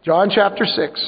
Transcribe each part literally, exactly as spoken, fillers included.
John chapter six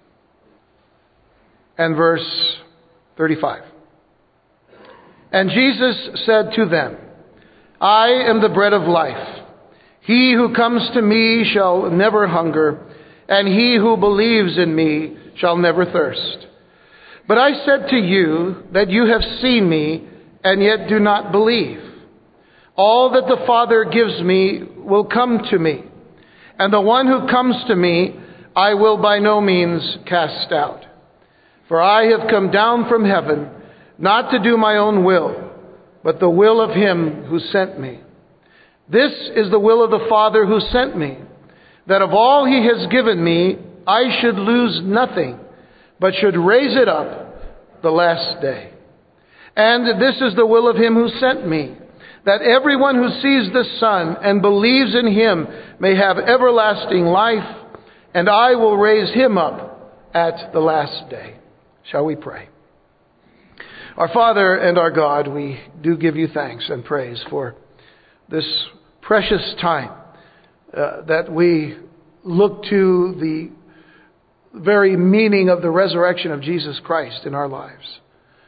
and verse thirty-five. And Jesus said to them, I am the bread of life. He who comes to me shall never hunger, and he who believes in me shall never thirst. But I said to you that you have seen me, and yet do not believe. All that the Father gives me will come to me, and the one who comes to me I will by no means cast out. For I have come down from heaven, not to do my own will, but the will of him who sent me. This is the will of the Father who sent me, that of all he has given me, I should lose nothing, but should raise it up the last day. And this is the will of him who sent me, that everyone who sees the Son and believes in him may have everlasting life, and I will raise him up at the last day. Shall we pray? Our Father and our God, we do give you thanks and praise for this precious time uh, that we look to the very meaning of the resurrection of Jesus Christ in our lives.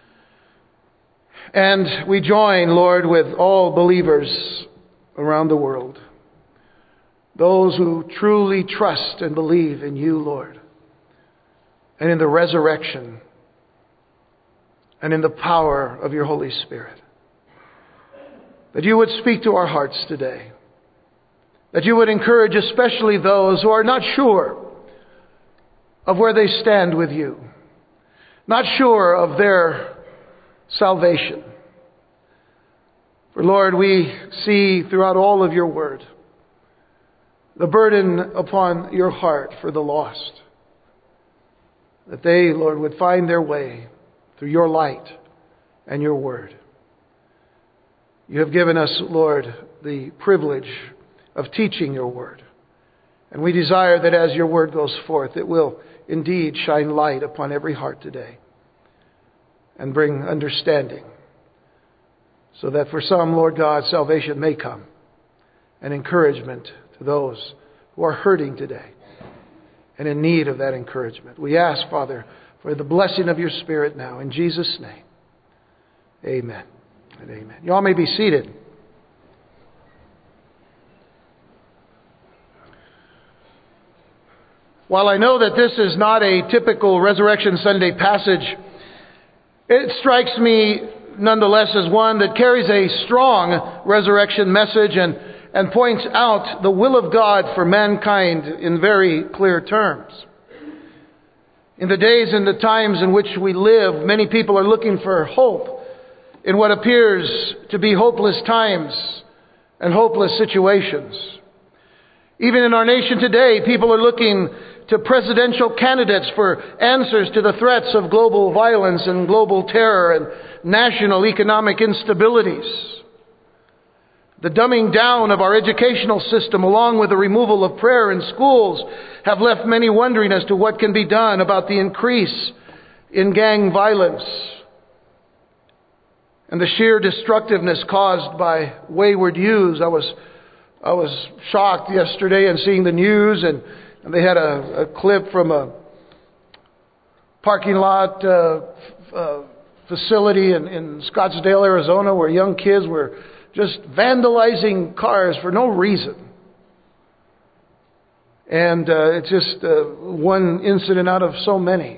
And we join, Lord, with all believers around the world, those who truly trust and believe in you, Lord, and in the resurrection and in the power of your Holy Spirit. That you would speak to our hearts today. That you would encourage especially those who are not sure of where they stand with you, not sure of their salvation. For Lord, we see throughout all of your word the burden upon your heart for the lost. That they, Lord, would find their way through your light and your word. You have given us, Lord, the privilege of teaching your word. And we desire that as your word goes forth, it will indeed shine light upon every heart today and bring understanding. So that for some, Lord God, salvation may come and encouragement to those who are hurting today and in need of that encouragement. We ask, Father, for the blessing of your Spirit now. In Jesus' name, amen and amen. You all may be seated. While I know that this is not a typical Resurrection Sunday passage, it strikes me nonetheless as one that carries a strong resurrection message and, and points out the will of God for mankind in very clear terms. In the days and the times in which we live, many people are looking for hope in what appears to be hopeless times and hopeless situations. Even in our nation today, people are looking to presidential candidates for answers to the threats of global violence and global terror and national economic instabilities. The dumbing down of our educational system, along with the removal of prayer in schools, have left many wondering as to what can be done about the increase in gang violence and the sheer destructiveness caused by wayward youths. I was I was shocked yesterday in seeing the news, and, and they had a, a clip from a parking lot uh, uh, facility in, in Scottsdale, Arizona, where young kids were just vandalizing cars for no reason. And uh, it's just uh, one incident out of so many.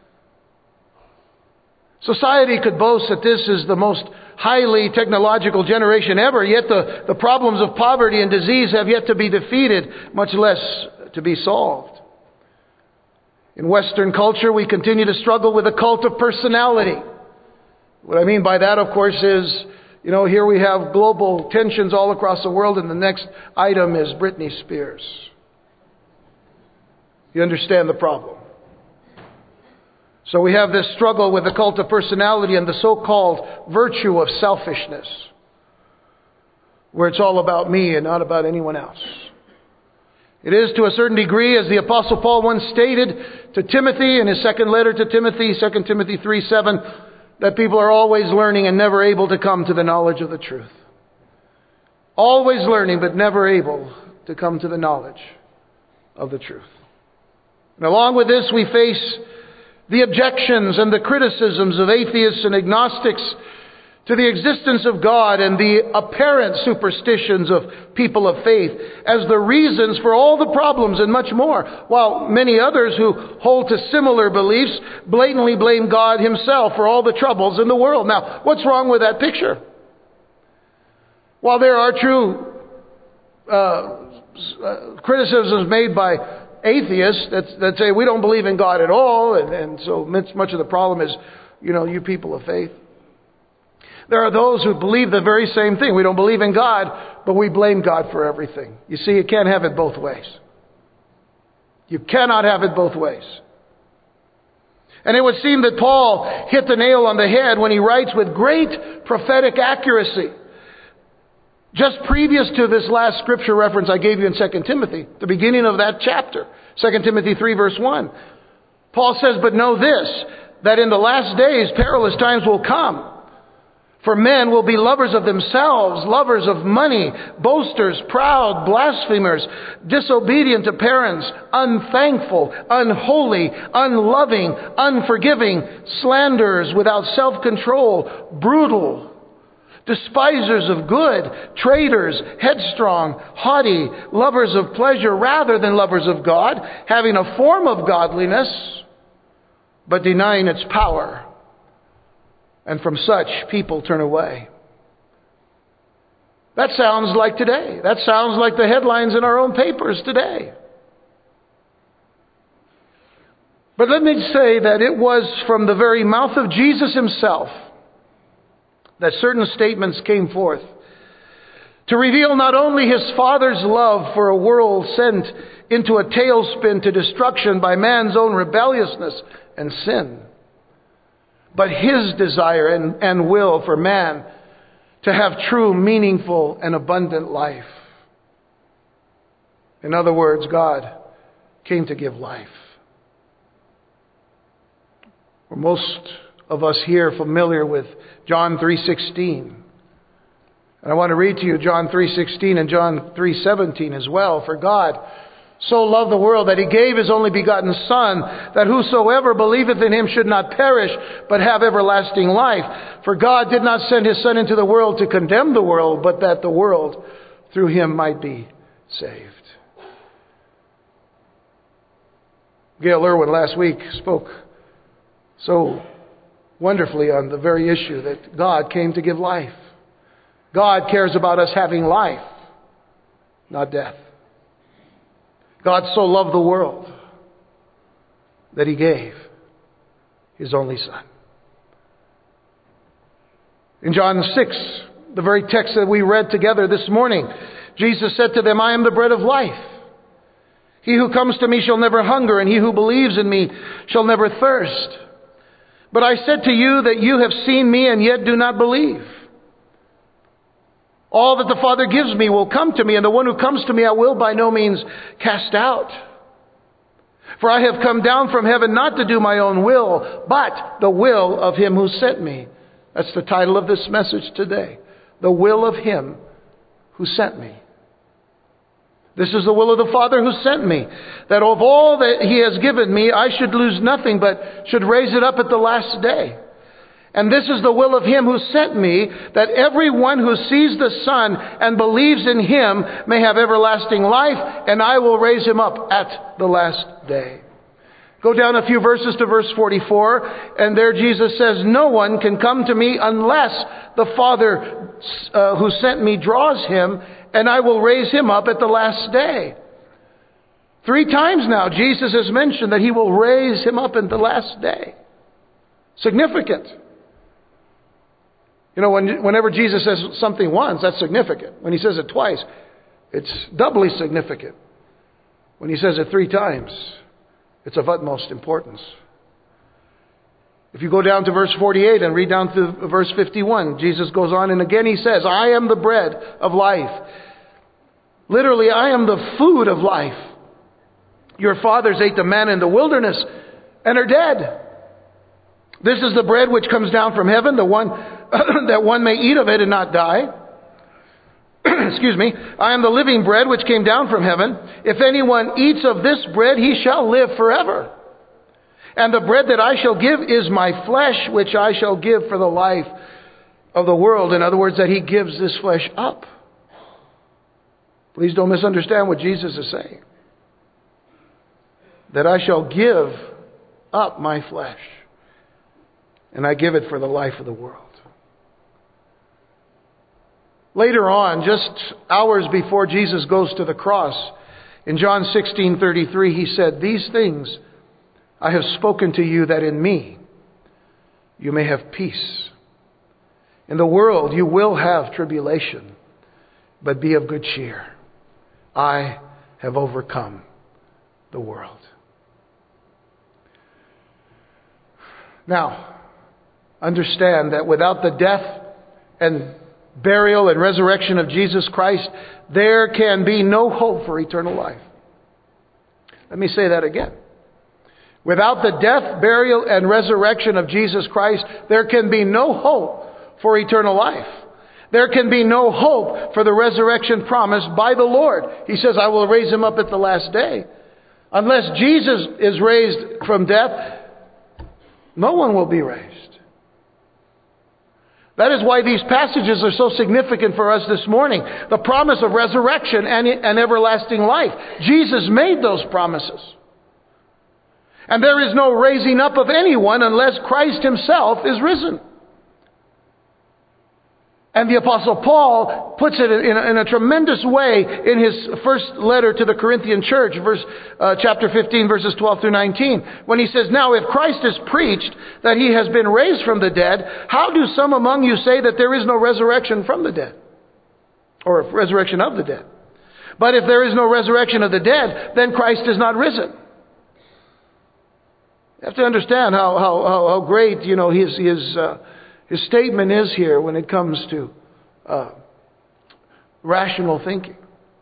Society could boast that this is the most highly technological generation ever, yet the, the problems of poverty and disease have yet to be defeated, much less to be solved. In Western culture, we continue to struggle with a cult of personality. What I mean by that, of course, is, you know, here we have global tensions all across the world, and the next item is Britney Spears. You understand the problem. So we have this struggle with the cult of personality and the so-called virtue of selfishness, where it's all about me and not about anyone else. It is to a certain degree, as the Apostle Paul once stated to Timothy in his second letter to Timothy, Second Timothy three seven, that people are always learning and never able to come to the knowledge of the truth. Always learning, but never able to come to the knowledge of the truth. And along with this, we face the objections and the criticisms of atheists and agnostics to the existence of God and the apparent superstitions of people of faith as the reasons for all the problems and much more, while many others who hold to similar beliefs blatantly blame God himself for all the troubles in the world. Now, what's wrong with that picture? While there are true uh, uh, criticisms made by atheists that, that say we don't believe in God at all, and, and so much of the problem is, you know, you people of faith. There are those who believe the very same thing. We don't believe in God, but we blame God for everything. You see, you can't have it both ways. You cannot have it both ways. And it would seem that Paul hit the nail on the head when he writes with great prophetic accuracy. Just previous to this last scripture reference I gave you in Second Timothy, the beginning of that chapter, Second Timothy three verse one, Paul says, "But know this, that in the last days perilous times will come. For men will be lovers of themselves, lovers of money, boasters, proud, blasphemers, disobedient to parents, unthankful, unholy, unloving, unforgiving, slanderers, without self-control, brutal, despisers of good, traitors, headstrong, haughty, lovers of pleasure rather than lovers of God, having a form of godliness, but denying its power. And from such people turn away." That sounds like today. That sounds like the headlines in our own papers today. But let me say that it was from the very mouth of Jesus himself that certain statements came forth to reveal not only his Father's love for a world sent into a tailspin to destruction by man's own rebelliousness and sin, but his desire and, and will for man to have true, meaningful, and abundant life. In other words, God came to give life. We're most of us here familiar with John three sixteen. And I want to read to you John three sixteen and John three seventeen as well. "For God so loved the world that he gave his only begotten Son, that whosoever believeth in him should not perish, but have everlasting life. For God did not send his Son into the world to condemn the world, but that the world through him might be saved." Gail Irwin last week spoke so wonderfully on the very issue that God came to give life. God cares about us having life, not death. God so loved the world that he gave his only Son. In John six, the very text that we read together this morning, Jesus said to them, "I am the bread of life. He who comes to me shall never hunger, and he who believes in me shall never thirst. But I said to you that you have seen me and yet do not believe. All that the Father gives me will come to me, and the one who comes to me I will by no means cast out. For I have come down from heaven not to do my own will, but the will of him who sent me." That's the title of this message today. The will of him who sent me. This is the will of the Father who sent me, that of all that he has given me I should lose nothing, but should raise it up at the last day. And this is the will of him who sent me, that everyone who sees the Son and believes in him may have everlasting life, and I will raise him up at the last day. Go down a few verses to verse forty-four, and there Jesus says, "No one can come to me unless the Father uh, who sent me draws him, and I will raise him up at the last day." Three times now Jesus has mentioned that he will raise him up at the last day. Significant. You know, when, whenever Jesus says something once, that's significant. When he says it twice, it's doubly significant. When he says it three times, it's of utmost importance. If you go down to verse forty-eight and read down to verse fifty-one, Jesus goes on and again he says, "I am the bread of life." Literally, I am the food of life. Your fathers ate the manna in the wilderness and are dead. This is the bread which comes down from heaven, the one that one may eat of it and not die. excuse me, I am the living bread which came down from heaven. If anyone eats of this bread, he shall live forever. And the bread that I shall give is my flesh, which I shall give for the life of the world. In other words, that he gives this flesh up. Please don't misunderstand what Jesus is saying. That I shall give up my flesh, and I give it for the life of the world. Later on, just hours before Jesus goes to the cross, in John sixteen thirty-three, he said, "These things I have spoken to you, that in me you may have peace. In the world you will have tribulation, but be of good cheer. I have overcome the world." Now, understand that without the death and burial and resurrection of Jesus Christ, there can be no hope for eternal life. Let me say that again. Without the death, burial, and resurrection of Jesus Christ, there can be no hope for eternal life. There can be no hope for the resurrection promised by the Lord. He says, "I will raise him up at the last day." Unless Jesus is raised from death, no one will be raised. That is why these passages are so significant for us this morning. The promise of resurrection and, and everlasting life. Jesus made those promises. And there is no raising up of anyone unless Christ himself is risen. And the Apostle Paul puts it in a, in a tremendous way in his first letter to the Corinthian church, verse uh, chapter fifteen, verses twelve through nineteen, when he says, "Now if Christ is preached that he has been raised from the dead, how do some among you say that there is no resurrection from the dead? Or resurrection of the dead? But if there is no resurrection of the dead, then Christ is not risen." You have to understand how how how, how great, you know, his his uh, his statement is here when it comes to uh, rational thinking.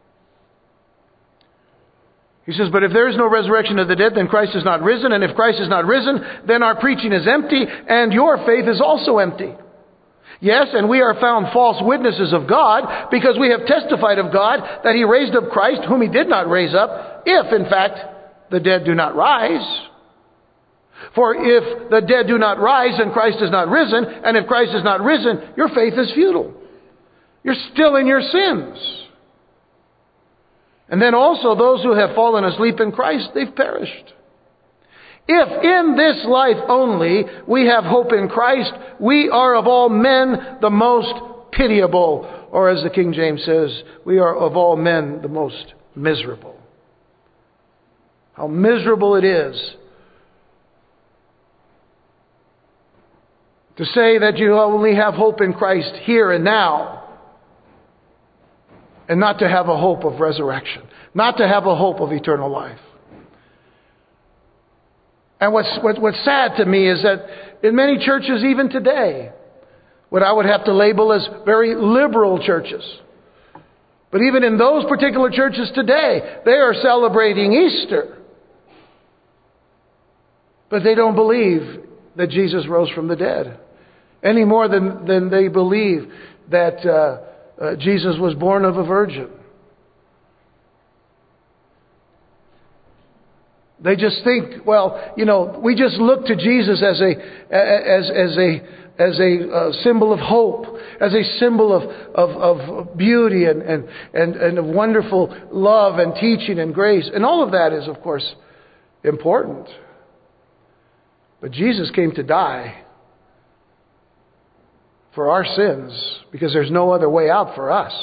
He says, "But if there is no resurrection of the dead, then Christ is not risen. And if Christ is not risen, then our preaching is empty, and your faith is also empty. Yes, and we are found false witnesses of God, because we have testified of God that he raised up Christ, whom he did not raise up, if in fact the dead do not rise. For if the dead do not rise, then Christ is not risen. And if Christ is not risen, your faith is futile. You're still in your sins. And then also those who have fallen asleep in Christ, they've perished. If in this life only we have hope in Christ, we are of all men the most pitiable. Or as the King James says, we are of all men the most miserable." How miserable it is to say that you only have hope in Christ here and now, and not to have a hope of resurrection, not to have a hope of eternal life. And what's, what, what's sad to me is that in many churches even today, what I would have to label as very liberal churches, but even in those particular churches today, they are celebrating Easter. But they don't believe that Jesus rose from the dead, any more than, than they believe that uh, uh, Jesus was born of a virgin. They just think, well, you know, we just look to Jesus as a as as a as a uh, symbol of hope, as a symbol of of, of beauty and, and and and of wonderful love and teaching and grace, and all of that is, of course, important. But Jesus came to die for our sins, because there's no other way out for us.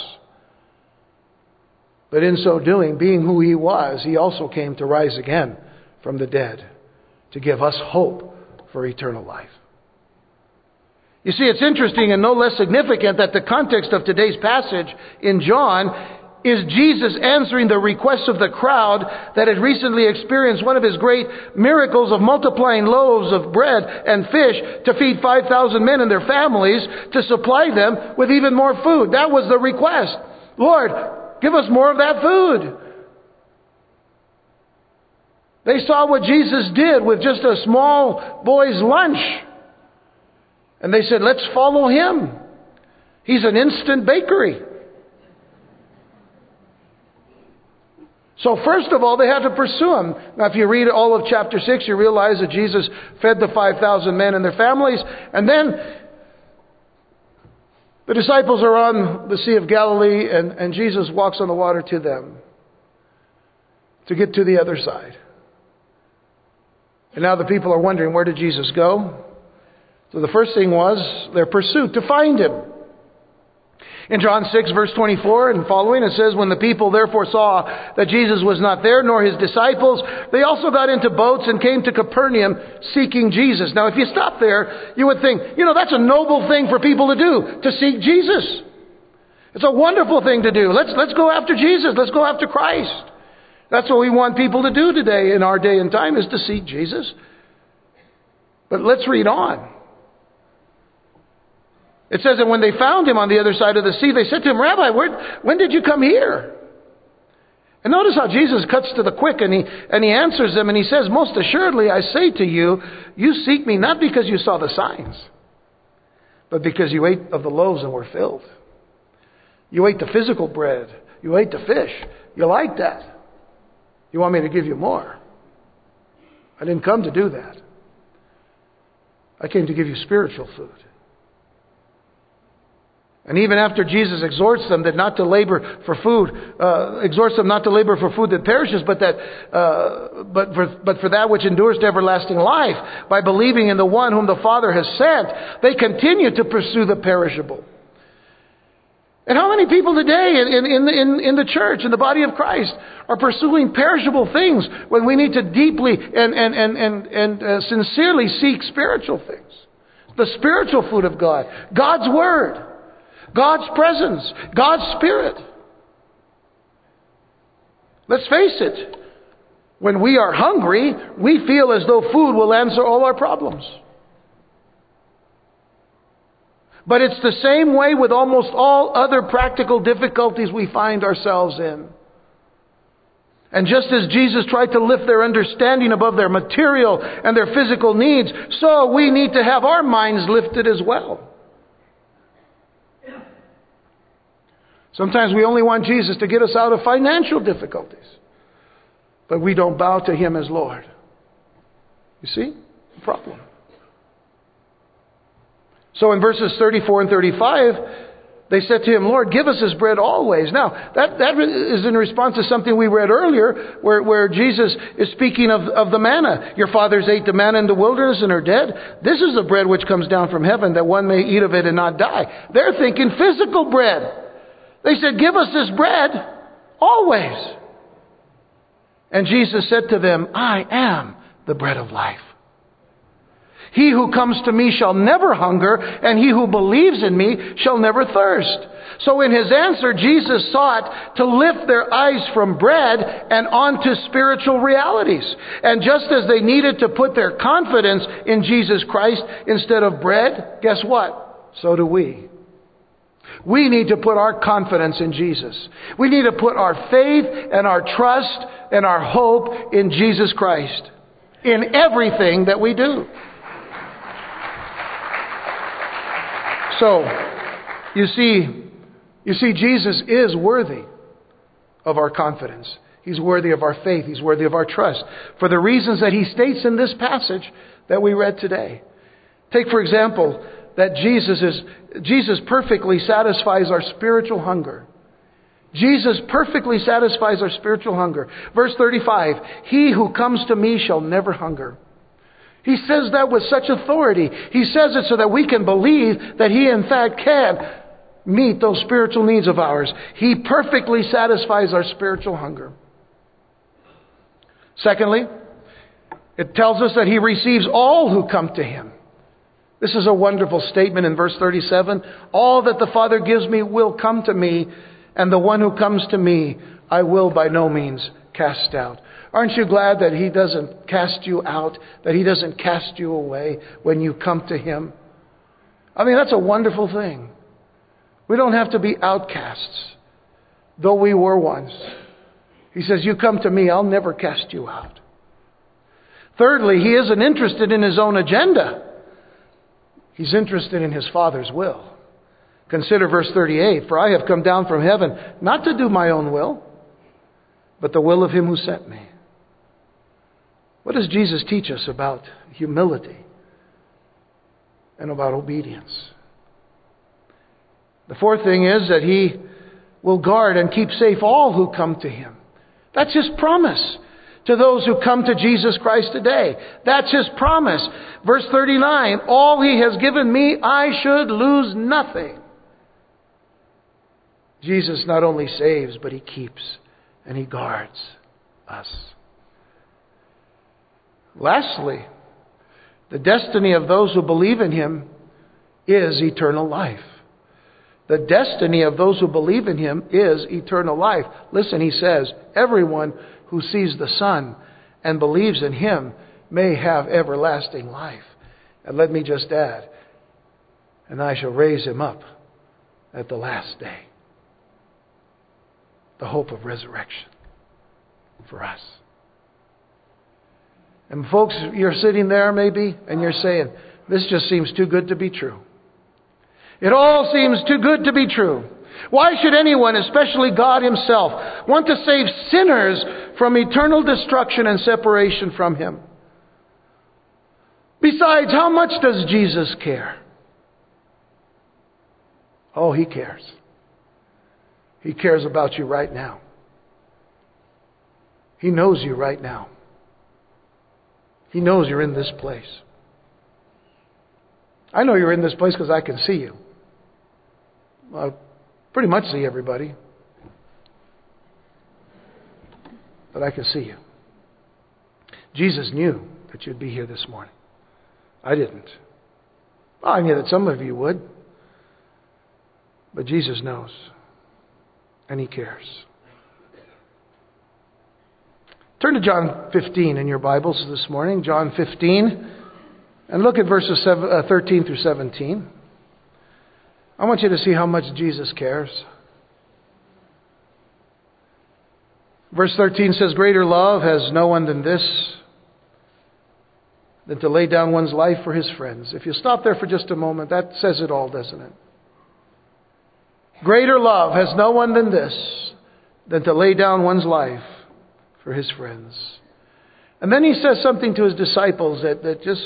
But in so doing, being who he was, he also came to rise again from the dead, to give us hope for eternal life. You see, it's interesting and no less significant that the context of today's passage in John is Jesus answering the requests of the crowd that had recently experienced one of his great miracles of multiplying loaves of bread and fish to feed five thousand men and their families, to supply them with even more food. That was the request. "Lord, give us more of that food." They saw what Jesus did with just a small boy's lunch, and they said, "Let's follow him. He's an instant bakery." So first of all, they had to pursue him. Now, if you read all of chapter six, you realize that Jesus fed the five thousand men and their families. And then the disciples are on the Sea of Galilee, and, and Jesus walks on the water to them to get to the other side. And now the people are wondering, where did Jesus go? So the first thing was their pursuit to find him. In John six, verse twenty-four and following, it says, when the people therefore saw that Jesus was not there, nor his disciples, they also got into boats and came to Capernaum seeking Jesus. Now, if you stop there, you would think, you know, that's a noble thing for people to do, to seek Jesus. It's a wonderful thing to do. Let's, let's go after Jesus. Let's go after Christ. That's what we want people to do today in our day and time, is to seek Jesus. But let's read on. It says that when they found him on the other side of the sea, they said to him, Rabbi, where, when did you come here? And notice how Jesus cuts to the quick, and he, and he answers them, and he says, most assuredly, I say to you, you seek me not because you saw the signs, but because you ate of the loaves and were filled. You ate the physical bread. You ate the fish. You like that. You want me to give you more. I didn't come to do that. I came to give you spiritual food. And even after Jesus exhorts them that not to labor for food, uh, exhorts them not to labor for food that perishes, but that, uh, but for, but for that which endures to everlasting life, by believing in the one whom the Father has sent, they continue to pursue the perishable. And how many people today in, in, in, in the church, in the body of Christ, are pursuing perishable things when we need to deeply and, and, and, and, and uh, sincerely seek spiritual things? The spiritual food of God, God's Word, God's presence, God's Spirit. Let's face it. When we are hungry, we feel as though food will answer all our problems. But it's the same way with almost all other practical difficulties we find ourselves in. And just as Jesus tried to lift their understanding above their material and their physical needs, so we need to have our minds lifted as well. Sometimes we only want Jesus to get us out of financial difficulties, but we don't bow to Him as Lord. You see? The problem. So in verses thirty-four and thirty-five, they said to Him, Lord, give us this bread always. Now, that, that is in response to something we read earlier, where, where Jesus is speaking of, of the manna. Your fathers ate the manna in the wilderness and are dead. This is the bread which comes down from heaven, that one may eat of it and not die. They're thinking physical bread. They said, give us this bread always. And Jesus said to them, I am the bread of life. He who comes to me shall never hunger, and he who believes in me shall never thirst. So in His answer, Jesus sought to lift their eyes from bread and onto spiritual realities. And just as they needed to put their confidence in Jesus Christ instead of bread, guess what? So do we. We need to put our confidence in Jesus. We need to put our faith and our trust and our hope in Jesus Christ in everything that we do. So, you see, you see, Jesus is worthy of our confidence. He's worthy of our faith. He's worthy of our trust for the reasons that He states in this passage that we read today. Take, for example, that Jesus is Jesus perfectly satisfies our spiritual hunger. Jesus perfectly satisfies our spiritual hunger. Verse thirty-five, He who comes to me shall never hunger. He says that with such authority. He says it so that we can believe that He in fact can meet those spiritual needs of ours. He perfectly satisfies our spiritual hunger. Secondly, it tells us that He receives all who come to Him. This is a wonderful statement in verse thirty-seven. All that the Father gives me will come to me, and the one who comes to me I will by no means cast out. Aren't you glad that He doesn't cast you out, that He doesn't cast you away when you come to Him? I mean, that's a wonderful thing. We don't have to be outcasts, though we were once. He says, you come to me, I'll never cast you out. Thirdly, He isn't interested in His own agenda. He's interested in His Father's will. Consider verse thirty-eight. For I have come down from heaven not to do my own will, but the will of Him who sent me. What does Jesus teach us about humility and about obedience? The fourth thing is that He will guard and keep safe all who come to Him. That's His promise to those who come to Jesus Christ today. That's His promise. Verse thirty-nine, all He has given me, I should lose nothing. Jesus not only saves, but He keeps and He guards us. Lastly, the destiny of those who believe in Him is eternal life. The destiny of those who believe in Him is eternal life. Listen, He says, everyone who sees the Son and believes in Him may have everlasting life. And let me just add, and I shall raise Him up at the last day. The hope of resurrection for us. And folks, you're sitting there maybe, and you're saying, this just seems too good to be true. It all seems too good to be true. Why should anyone, especially God Himself, want to save sinners from eternal destruction and separation from Him? Besides, how much does Jesus care? Oh, He cares. He cares about you right now. He knows you right now. He knows you're in this place. I know you're in this place because I can see you. I pretty much see everybody. But I can see you. Jesus knew that you'd be here this morning. I didn't. Well, I knew that some of you would. But Jesus knows. And He cares. Turn to John fifteen in your Bibles this morning. John fifteen. And look at verses thirteen through seventeen. I want you to see how much Jesus cares. Verse thirteen says, greater love has no one than this, than to lay down one's life for his friends. If you stop there for just a moment, that says it all, doesn't it? Greater love has no one than this, than to lay down one's life for his friends. And then He says something to His disciples that, that just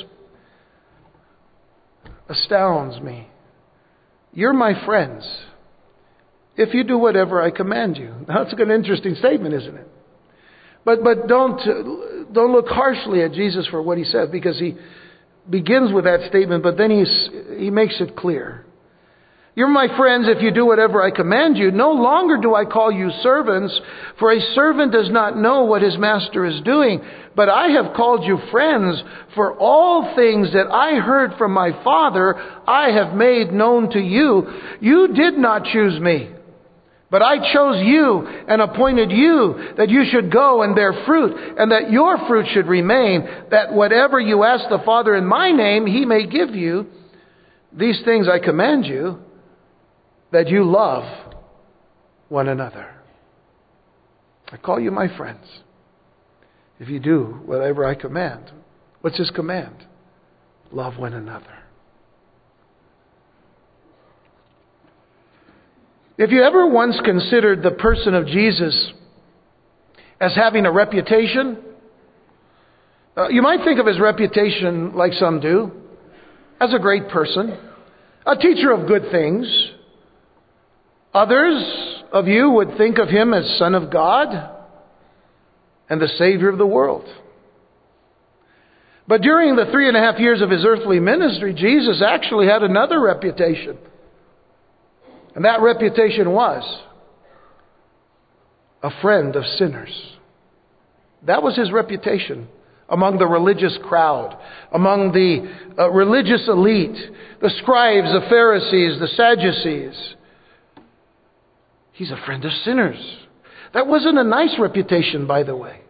astounds me. You're my friends if you do whatever I command you. Now, that's an interesting statement, isn't it? But but don't don't look harshly at Jesus for what He says, because He begins with that statement, but then he's, He makes it clear. You're my friends if you do whatever I command you. No longer do I call you servants, for a servant does not know what his master is doing. But I have called you friends, for all things that I heard from my Father I have made known to you. You did not choose me, but I chose you and appointed you that you should go and bear fruit, and that your fruit should remain, that whatever you ask the Father in my name, He may give you. These things I command you, that you love one another. I call you my friends if you do whatever I command. What's His command? Love one another. If you ever once considered the person of Jesus as having a reputation, uh, you might think of His reputation like some do, as a great person, a teacher of good things. Others of you would think of Him as Son of God and the Savior of the world. But during the three and a half years of His earthly ministry, Jesus actually had another reputation. And that reputation was a friend of sinners. That was His reputation among the religious crowd, among the uh, religious elite, the scribes, the Pharisees, the Sadducees. He's a friend of sinners. That wasn't a nice reputation, by the way.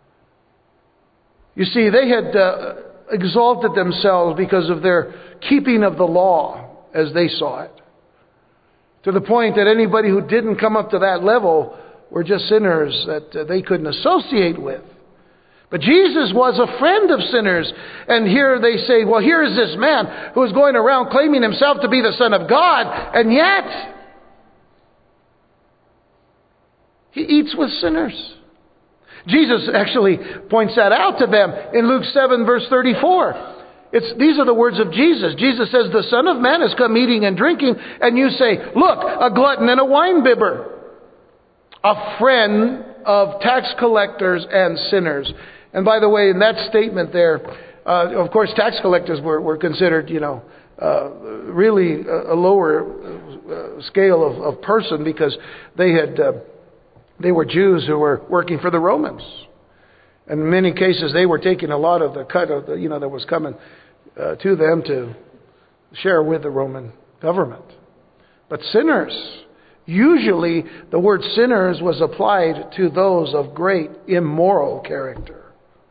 You see, they had uh, exalted themselves because of their keeping of the law, as they saw it. To the point that anybody who didn't come up to that level were just sinners that uh, they couldn't associate with. But Jesus was a friend of sinners. And here they say, well, here is this man who is going around claiming himself to be the Son of God, and yet He eats with sinners. Jesus actually points that out to them in Luke seven, verse thirty-four. It's, these are the words of Jesus. Jesus says, the Son of Man has come eating and drinking, and you say, look, a glutton and a winebibber, a friend of tax collectors and sinners. And by the way, in that statement there, uh, of course, tax collectors were, were considered, you know, uh, really a, a lower uh, scale of, of person, because they had uh, they were Jews who were working for the Romans. And in many cases, they were taking a lot of the cut of the, you know, that was coming uh, to them to share with the Roman government. But sinners, usually the word sinners was applied to those of great immoral character.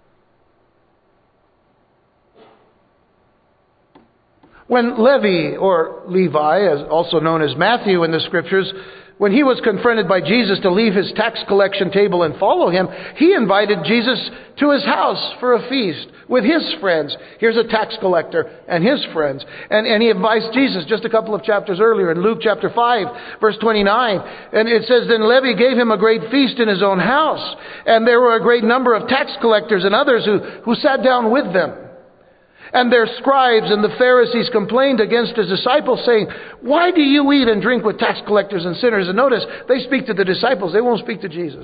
When Levi, or Levi, as also known as Matthew in the Scriptures, when he was confronted by Jesus to leave his tax collection table and follow him, he invited Jesus to his house for a feast with his friends. Here's a tax collector and his friends. And, and he advised Jesus just a couple of chapters earlier in Luke chapter five, verse twenty-nine. And it says, then Levi gave him a great feast in his own house. And there were a great number of tax collectors and others who, who sat down with them. And their scribes and the Pharisees complained against his disciples, saying, why do you eat and drink with tax collectors and sinners? And notice, they speak to the disciples. They won't speak to Jesus.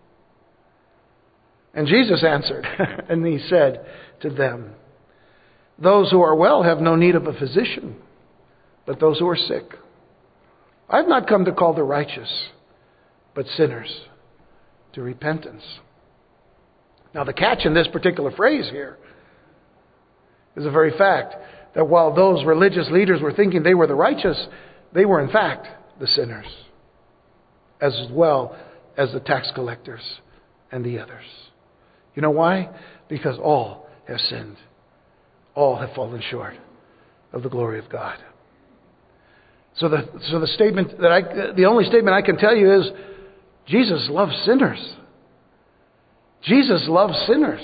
And Jesus answered, and he said to them, those who are well have no need of a physician, but those who are sick. I've not come to call the righteous, but sinners to repentance. Now, the catch in this particular phrase here is the very fact that while those religious leaders were thinking they were the righteous, they were in fact the sinners, as well as the tax collectors and the others. You know why? Because all have sinned. All have fallen short of the glory of God. So the so the statement that I the only statement I can tell you is Jesus loves sinners. Jesus loves sinners.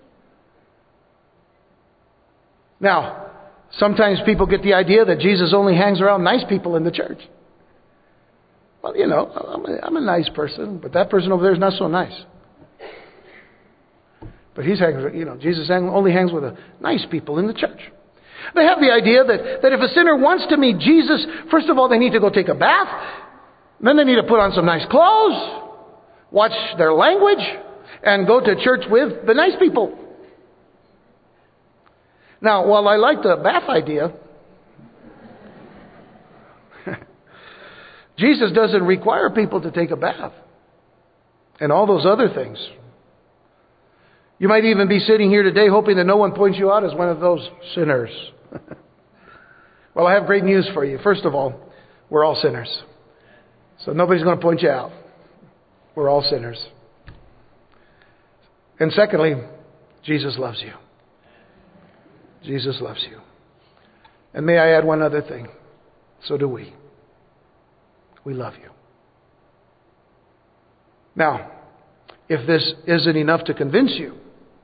Now, sometimes people get the idea that Jesus only hangs around nice people in the church. Well, you know, I'm a, I'm a nice person, but that person over there is not so nice. But he's hanging, you know, Jesus only hangs with the nice people in the church. They have the idea that, that if a sinner wants to meet Jesus, first of all, they need to go take a bath. Then they need to put on some nice clothes, watch their language, and go to church with the nice people. Now, while I like the bath idea, Jesus doesn't require people to take a bath and all those other things. You might even be sitting here today hoping that no one points you out as one of those sinners. Well, I have great news for you. First of all, we're all sinners. So nobody's going to point you out. We're all sinners. And secondly, Jesus loves you. Jesus loves you. And may I add one other thing. So do we. We love you. Now, if this isn't enough to convince you,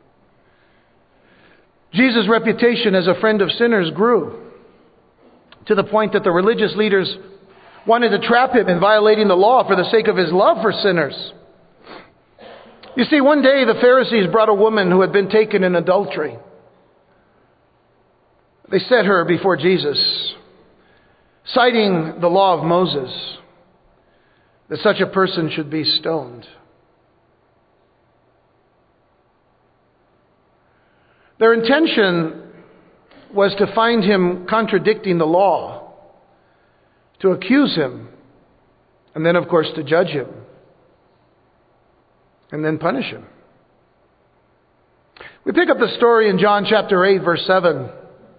Jesus' reputation as a friend of sinners grew to the point that the religious leaders wanted to trap him in violating the law for the sake of his love for sinners. You see, one day the Pharisees brought a woman who had been taken in adultery. They set her before Jesus, citing the law of Moses, that such a person should be stoned. Their intention was to find him contradicting the law, to accuse him, and then, of course, to judge him, and then punish him. We pick up the story in John chapter eight, verse seven.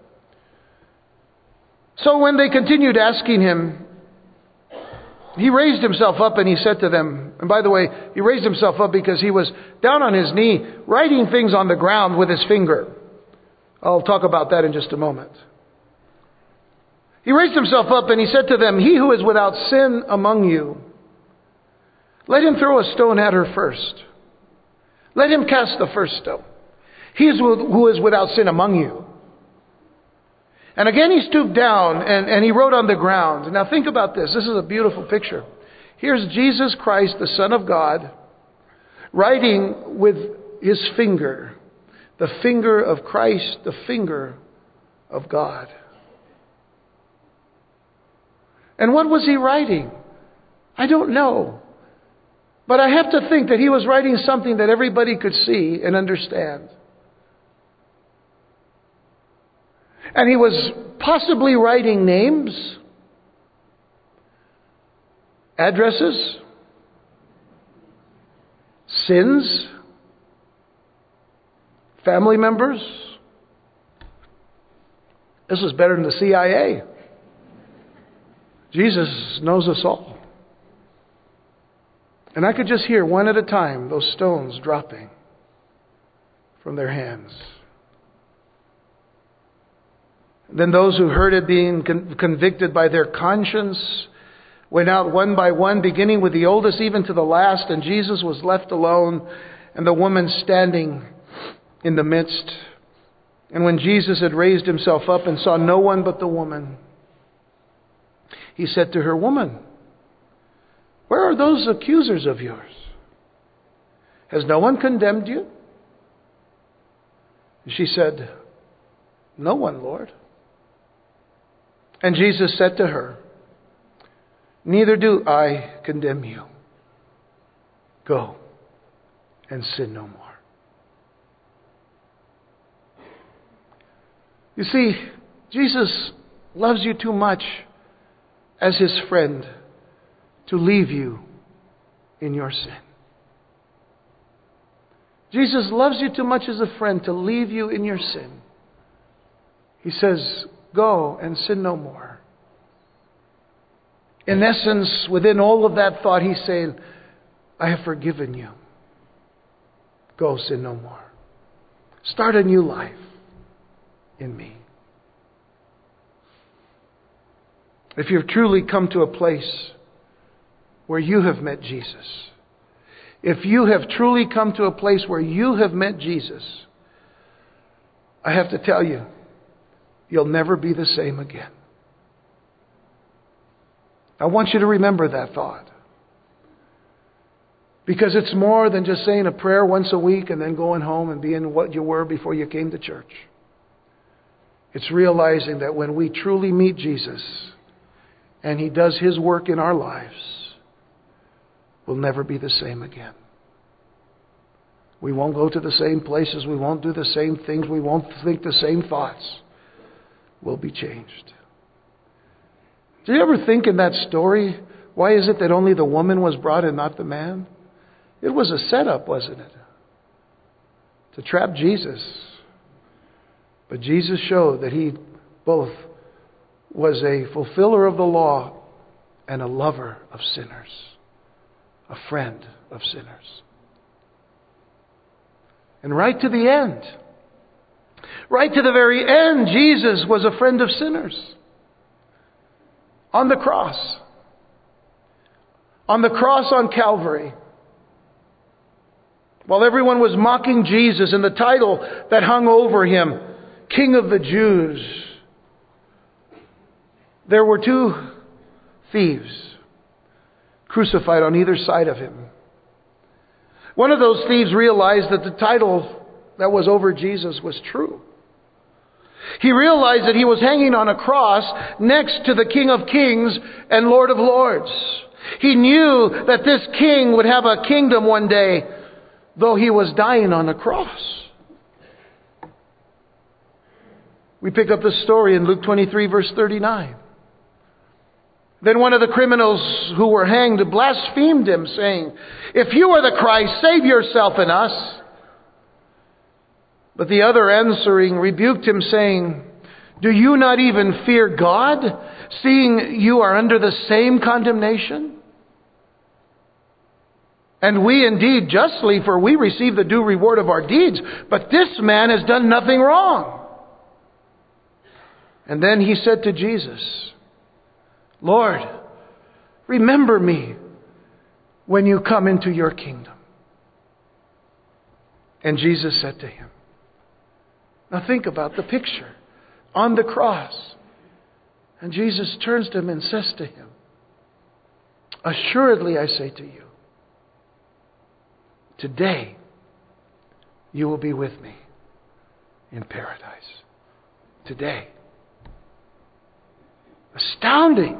So when they continued asking him, he raised himself up and he said to them, and by the way, he raised himself up because he was down on his knee, writing things on the ground with his finger. I'll talk about that in just a moment. He raised himself up and he said to them, he who is without sin among you, let him throw a stone at her first. Let him cast the first stone. He is who is without sin among you. And again he stooped down and, and he wrote on the ground. Now think about this. This is a beautiful picture. Here's Jesus Christ, the Son of God, writing with his finger, the finger of Christ, the finger of God. And what was he writing? I don't know. But I have to think that he was writing something that everybody could see and understand. And he was possibly writing names, addresses, sins, family members. This is better than the C I A. Jesus knows us all. And I could just hear one at a time those stones dropping from their hands. Then those who heard it being con- convicted by their conscience went out one by one, beginning with the oldest even to the last, and Jesus was left alone, and the woman standing in the midst. And when Jesus had raised himself up and saw no one but the woman, he said to her, "Woman, where are those accusers of yours? Has no one condemned you?" And she said, "No one, Lord." And Jesus said to her, "Neither do I condemn you. Go and sin no more." You see, Jesus loves you too much as his friend to leave you in your sin. Jesus loves you too much as a friend to leave you in your sin. He says, go and sin no more. In essence, within all of that thought, he's saying, I have forgiven you. Go sin no more. Start a new life in me. If you've truly come to a place where you have met Jesus, if you have truly come to a place where you have met Jesus, I have to tell you, you'll never be the same again. I want you to remember that thought. Because it's more than just saying a prayer once a week and then going home and being what you were before you came to church. It's realizing that when we truly meet Jesus and he does his work in our lives, we'll never be the same again. We won't go to the same places. We won't do the same things. We won't think the same thoughts. We'll be changed. Do you ever think in that story, why is it that only the woman was brought and not the man? It was a setup, wasn't it? To trap Jesus. But Jesus showed that he both was a fulfiller of the law and a lover of sinners. A friend of sinners. And right to the end, right to the very end, Jesus was a friend of sinners. On the cross. On the cross on Calvary. While everyone was mocking Jesus and the title that hung over him, King of the Jews, there were two thieves crucified on either side of him. One of those thieves realized that the title that was over Jesus was true. He realized that he was hanging on a cross next to the King of Kings and Lord of Lords. He knew that this king would have a kingdom one day, though he was dying on a cross. We pick up the story in Luke twenty-three, verse thirty-nine. Then one of the criminals who were hanged blasphemed him, saying, "If you are the Christ, save yourself and us." But the other answering rebuked him, saying, "Do you not even fear God, seeing you are under the same condemnation? And we indeed justly, for we receive the due reward of our deeds. But this man has done nothing wrong." And then he said to Jesus, "Lord, remember me when you come into your kingdom." And Jesus said to him, now think about the picture. On the cross. And Jesus turns to him and says to him, "Assuredly I say to you, today you will be with me in paradise. Today. Astounding.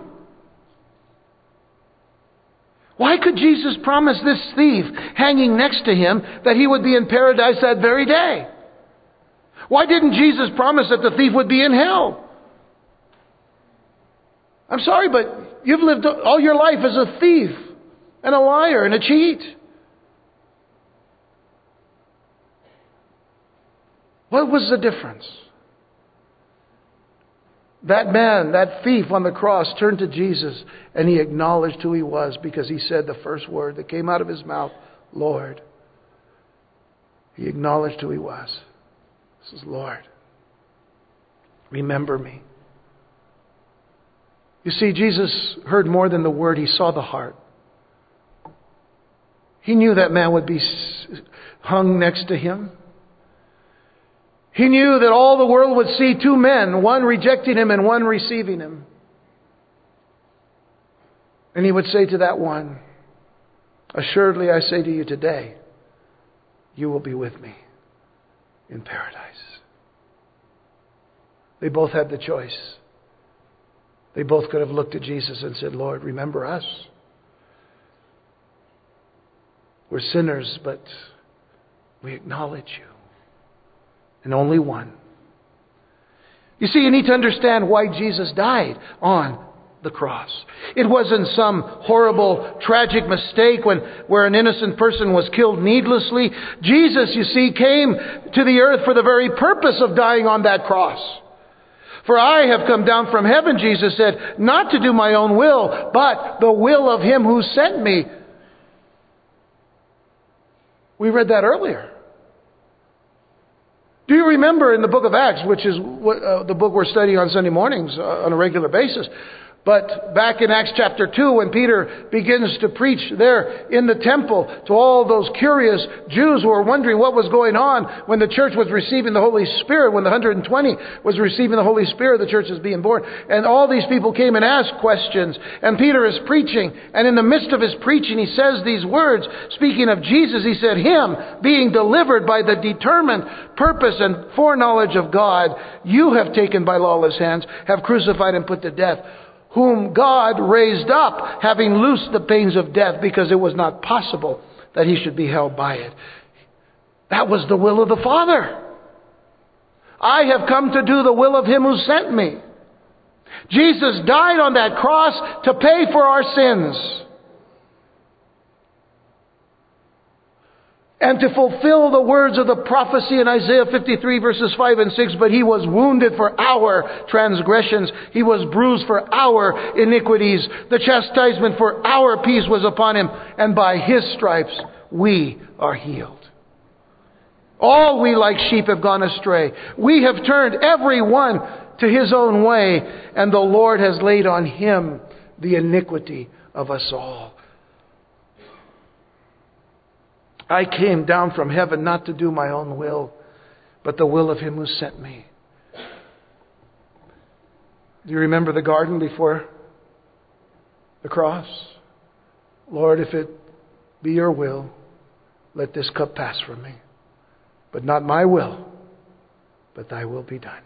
Why could Jesus promise this thief hanging next to him that he would be in paradise that very day? Why didn't Jesus promise that the thief would be in hell? I'm sorry, but you've lived all your life as a thief and a liar and a cheat. What was the difference? That man, that thief on the cross, turned to Jesus and he acknowledged who he was because he said the first word that came out of his mouth, Lord. He acknowledged who he was. This is Lord. Remember me. You see, Jesus heard more than the word. He saw the heart. He knew that man would be hung next to him. He knew that all the world would see two men, one rejecting him and one receiving him. And he would say to that one, assuredly I say to you today, you will be with me in paradise. They both had the choice. They both could have looked at Jesus and said, Lord, remember us. We're sinners, but we acknowledge you. And only one. You see, you need to understand why Jesus died on the cross. It wasn't some horrible, tragic mistake when where an innocent person was killed needlessly. Jesus, you see, came to the earth for the very purpose of dying on that cross. For I have come down from heaven, Jesus said, not to do my own will, but the will of Him who sent me. We read that earlier. Do you remember in the book of Acts, which is what, uh, the book we're studying on Sunday mornings uh, on a regular basis, but back in Acts chapter two, when Peter begins to preach there in the temple to all those curious Jews who were wondering what was going on when the church was receiving the Holy Spirit, when the one hundred twenty was receiving the Holy Spirit, the church was being born. And all these people came and asked questions. And Peter is preaching. And in the midst of his preaching, he says these words, speaking of Jesus, he said, Him being delivered by the determined purpose and foreknowledge of God, you have taken by lawless hands, have crucified and put to death, whom God raised up, having loosed the pains of death, because it was not possible that he should be held by it. That was the will of the Father. I have come to do the will of Him who sent me. Jesus died on that cross to pay for our sins. And to fulfill the words of the prophecy in Isaiah fifty-three verses five and six, but He was wounded for our transgressions. He was bruised for our iniquities. The chastisement for our peace was upon Him. And by His stripes we are healed. All we like sheep have gone astray. We have turned every one to his own way. And the Lord has laid on Him the iniquity of us all. I came down from heaven not to do my own will, but the will of Him who sent me. Do you remember the garden before the cross? Lord, if it be your will, let this cup pass from me. But not my will, but thy will be done.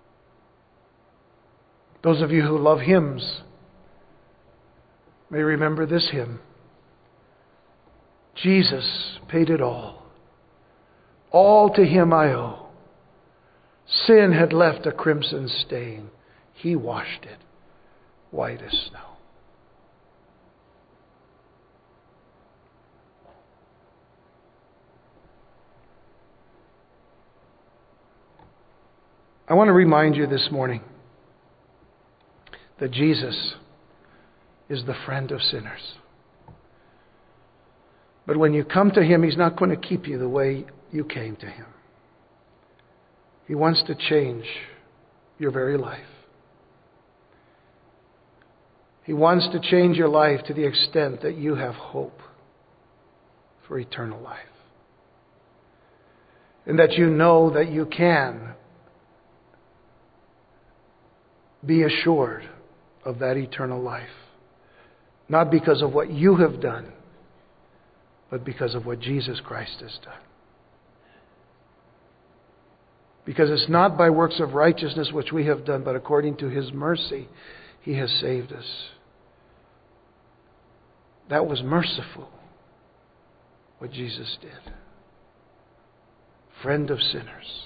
Those of you who love hymns may remember this hymn. Jesus paid it all. All to Him I owe. Sin had left a crimson stain. He washed it white as snow. I want to remind you this morning that Jesus is the friend of sinners. But when you come to Him, He's not going to keep you the way you came to Him. He wants to change your very life. He wants to change your life to the extent that you have hope for eternal life. And that you know that you can be assured of that eternal life. Not because of what you have done, but because of what Jesus Christ has done. Because it's not by works of righteousness which we have done, but according to His mercy, He has saved us. That was merciful, what Jesus did. Friend of sinners.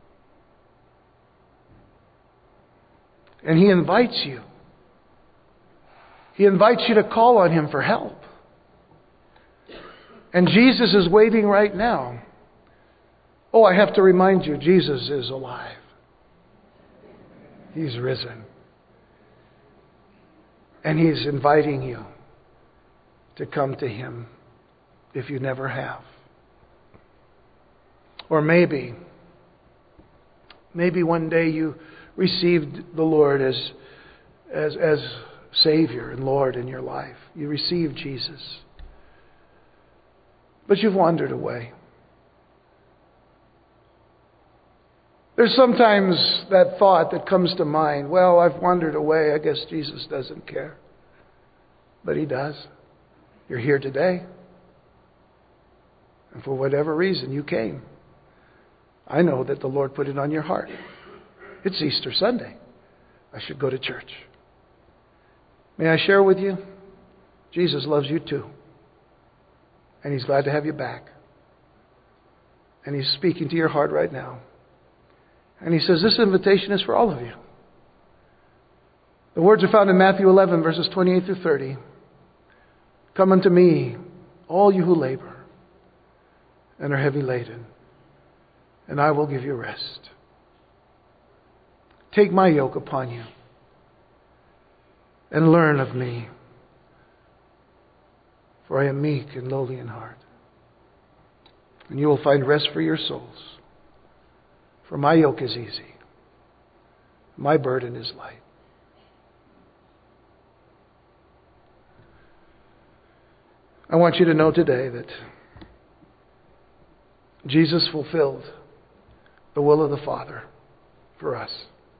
And He invites you. He invites you to call on Him for help. And Jesus is waiting right now. Oh, I have to remind you, Jesus is alive. He's risen. And He's inviting you to come to Him if you never have. Or maybe, maybe one day you received the Lord as, as, as Savior and Lord in your life. You received Jesus. But you've wandered away. There's sometimes that thought that comes to mind, well, I've wandered away. I guess Jesus doesn't care. But He does. You're here today. And for whatever reason, you came. I know that the Lord put it on your heart. It's Easter Sunday. I should go to church. May I share with you? Jesus loves you too. And He's glad to have you back. And He's speaking to your heart right now. And He says, this invitation is for all of you. The words are found in Matthew eleven, verses twenty-eight through thirty. Come unto me, all you who labor and are heavy laden, and I will give you rest. Take my yoke upon you and learn of me, for I am meek and lowly in heart. And you will find rest for your souls. For my yoke is easy. My burden is light. I want you to know today that Jesus fulfilled the will of the Father for us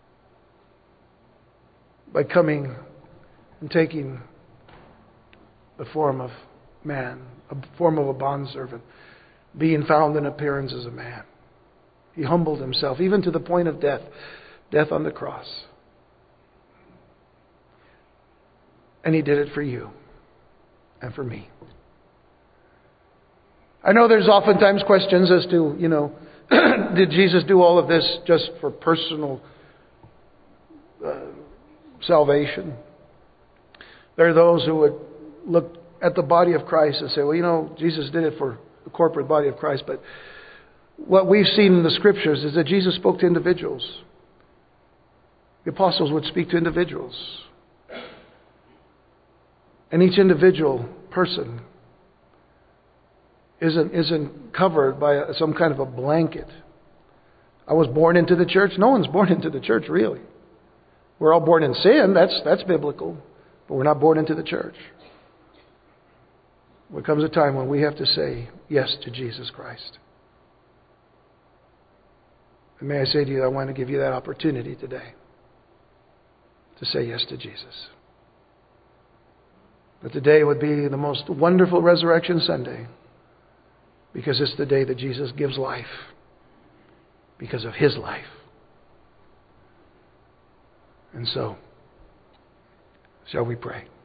by coming and taking the form of man, a form of a bondservant, being found in appearance as a man. He humbled Himself, even to the point of death, death on the cross. And He did it for you and for me. I know there's oftentimes questions as to, you know, did Jesus do all of this just for personal uh, salvation? There are those who would look at the body of Christ and say, well, you know, Jesus did it for the corporate body of Christ, but what we've seen in the Scriptures is that Jesus spoke to individuals. The apostles would speak to individuals. And each individual person isn't, isn't covered by a, some kind of a blanket. I was born into the church. No one's born into the church, really. We're all born in sin. That's, that's biblical. But we're not born into the church. There comes a time when we have to say yes to Jesus Christ. And may I say to you, I want to give you that opportunity today to say yes to Jesus. That today would be the most wonderful Resurrection Sunday because it's the day that Jesus gives life because of His life. And so, shall we pray?